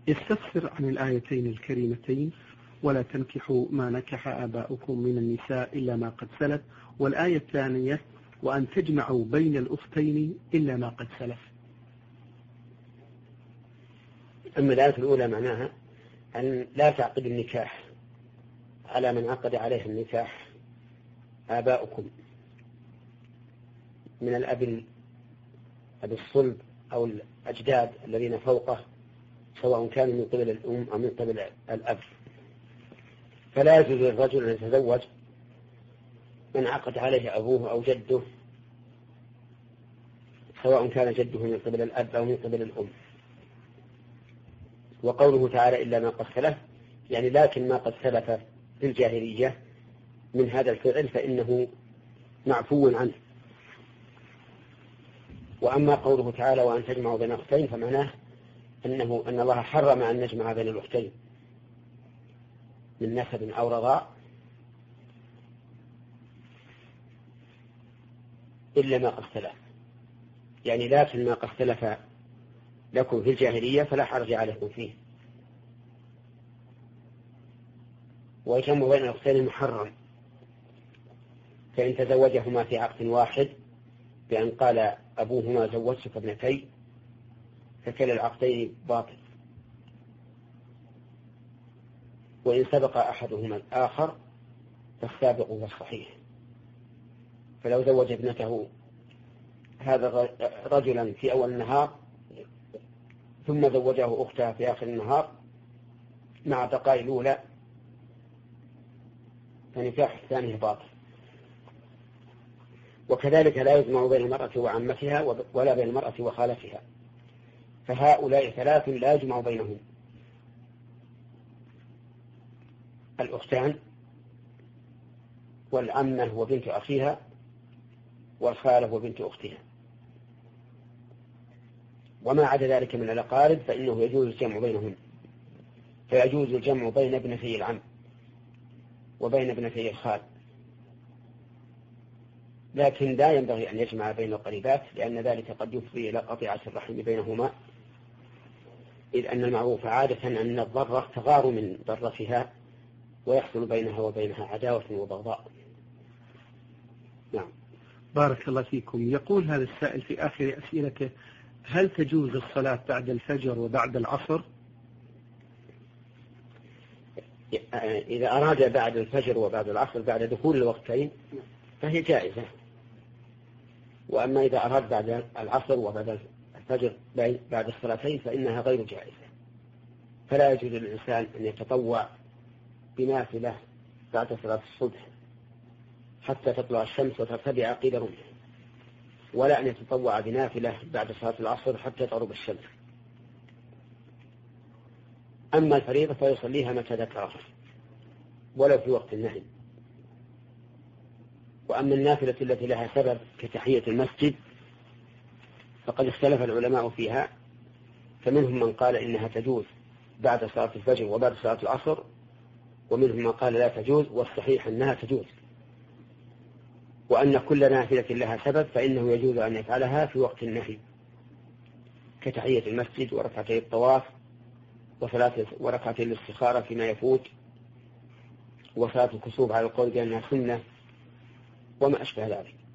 يستفسر عن الآيتين الكريمتين: ولا تنكحوا ما نكح آباؤكم من النساء إلا ما قد سلف، والآية الثانية: وأن تجمعوا بين الأختين إلا ما قد سلف. أما الآية الأولى معناها أن لا تعقد النكاح على من عقد عليه النكاح آباؤكم من الأب الصلب أو الأجداد الذين فوقه، سواء كانوا من قبل الأم أو من قبل الأب. فلا يجوز للرجل أن يتزوج من عقد عليه أبوه أو جده، سواء كان جده من قبل الأب أو من قبل الأم. وقوله تعالى إلا ما قد سلف، يعني لكن ما قد سلف في الجاهلية من هذا الفعل فإنه معفو عنه. وأما قوله تعالى وأن تجمعوا بين الأختين فمعناه أن الله حرم أن نجمع بين الأختين من نسب أو رضاع إلا ما قد سلف، يعني لكن ما قد سلف لكم في الجاهلية فلا حرج عليكم فيه. والجمع بين الأختين محرم، فإن تزوجهما في عقد واحد بأن قال أبوهما زوجتك ابنتي فكلا العقدين باطل. وإن سبق أحدهما الآخر فالسابق هو الصحيح. فلو زوج ابنته هذا رجلا في أول النهار ثم زوجه أختها في آخر النهار مع بقاء الأولى فنكاح الثانية باطل. وكذلك لا يجمع بين المرأة وعمتها ولا بين المرأة وخالتها، فهؤلاء ثلاث لا يجمع بينهم: الأختان والعمة وبنت أخيها والخالة وبنت أختها. وما عدا ذلك من الأقارب فإنه يجوز الجمع بينهم، فيجوز الجمع بين ابنتي العم وبين ابنتي الخال، لكن لا ينبغي أن يجمع بين القريبات، لأن ذلك قد يفضي إلى قطيعة الرحم بينهما، إذ أن المعروف عادة أن الضرة تغار من ضرتها ويحصل بينها وبينها عداوة وبغضاء. نعم. بارك الله فيكم. يقول هذا السائل في آخر أسئلته: هل تجوز الصلاة بعد الفجر وبعد العصر؟ إذا أراد بعد الفجر وبعد العصر بعد دخول الوقتين فهي جائزة. وأما إذا أراد بعد العصر وبعد الفجر بعد الصلاتين فإنها غير جائزة. فلا يجوز للإنسان أن يتطوع بنافلة بعد صلاة الصبح حتى تطلع الشمس وترتفع قيد رمح، ولا أن يتطوع بنافلة بعد صلاة العصر حتى تغرب الشمس. أما الفريضة فيصليها متى ذكرها ولو في وقت النهي. وأما النافلة التي لها سبب كتحية المسجد فقد اختلف العلماء فيها، فمنهم من قال إنها تجوز بعد صلاة الفجر وبعد صلاة العصر، ومنهم من قال لا تجوز، والصحيح أنها تجوز، وأن كل نافلة لها سبب فإنه يجوز أن يفعلها في وقت النهي كتحية المسجد وركعتي الطواف وركعتي الاستخارة فيما يفوت وصلاة الكسوف على القول بأنها سنة وما أشبه ذلك.